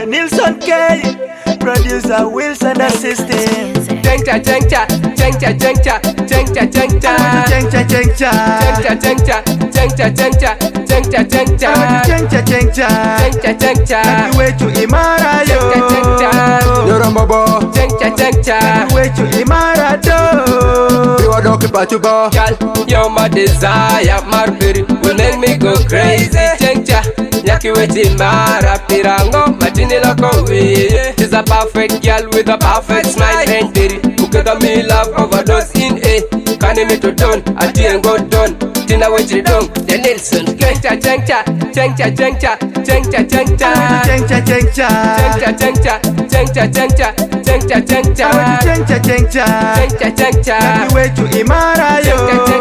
Nilson K, producer Wilson assistant. Chencha, chencha, chencha, chencha, chencha, chencha, Chencha, chencha, chencha, chencha, chencha, chencha, chencha, chencha, chencha, chencha, chencha, chencha, wetu imara yo. Yorambobo, chencha, chencha, Wetu imara do. Biwadoki Pachuba. girl, you're my desire, my beauty will make me go crazy. Chencha, yaki weti mara pirango, matini loko we. She's a perfect girl with a perfect smile and beauty. Together me love overdose in a. Kani me to done, I didn't go done. Tina what you done, the Nilson. Chencha, chencha, chencha, chencha, chencha, chencha, Chencha, chencha, chencha, chencha, chencha, chencha, chencha, chencha, chencha, chencha, chencha, chencha, wetu imara yo.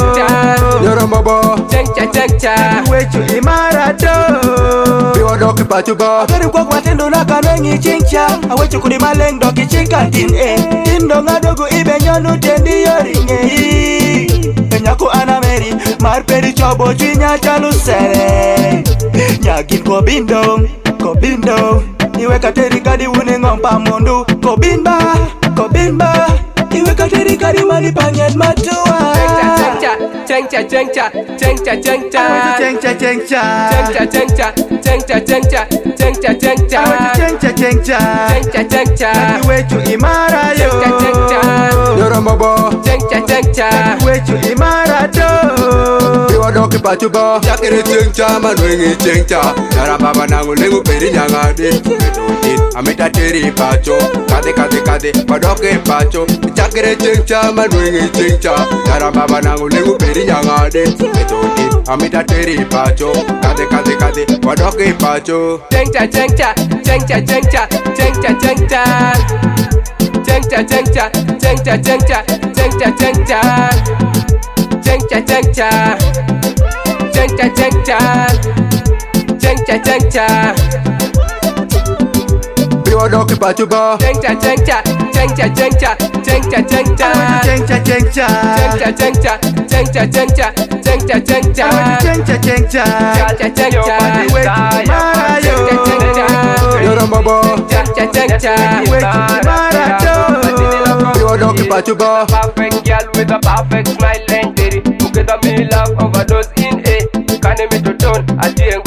Yorambobo, chencha, chencha. Wetu imara do. Biwadoki Pachuba. Agari kwa matendo na kanwengi chincha. Awechu kuni maleng doki chika tin Tindo ngadogo ibe nyonu tendi yoringe. Nyako anameri marperi chobo chinya chalu sere. Nyakin kobindo, kobindo. Iwe kateri kadi wune ngompa mundu. Kobinba, kobinba. Iwe kateri kadi mani panget matua. Chencha, chencha, chencha, chencha, Chencha, chencha, chencha, chencha, chencha, chencha, chencha, chencha, chencha, chencha, chencha, chencha, wetu imara yo. Yorambobo, chencha, chencha, Wetu imara do. Biwadoki Pachuba. Yakiri chencha, manwengi chencha. Yarababa nangu lengu peri nyangade. Metodi, amita teri pacho. Kade, kade, kade, wadoki pacho. Yakiri chencha, manwengi chencha. Yarababa nangu lengu peri nyangade. Metodi, amita teri pacho. Kade, kade, kade, wadoki pacho. chencha, chencha, chencha, chencha, chencha, chencha, chencha, chencha, chencha, chencha, chencha, chencha, chencha, chencha, chencha, chencha, chencha, chencha. Biwadoki Pachuba. Chencha, chencha, chencha, chencha, chencha, chencha, Chencha, chencha, chencha, chencha, chencha, chencha, chencha, chencha, chencha, chencha, chencha, chencha, wetu imara yo. Yorambobo, chencha, chencha, Wetu imara do. Biwadoki Pachuba. perfect girl with a perfect smile and beauty. Together me love overdose in a. Can't me to turn, I didn't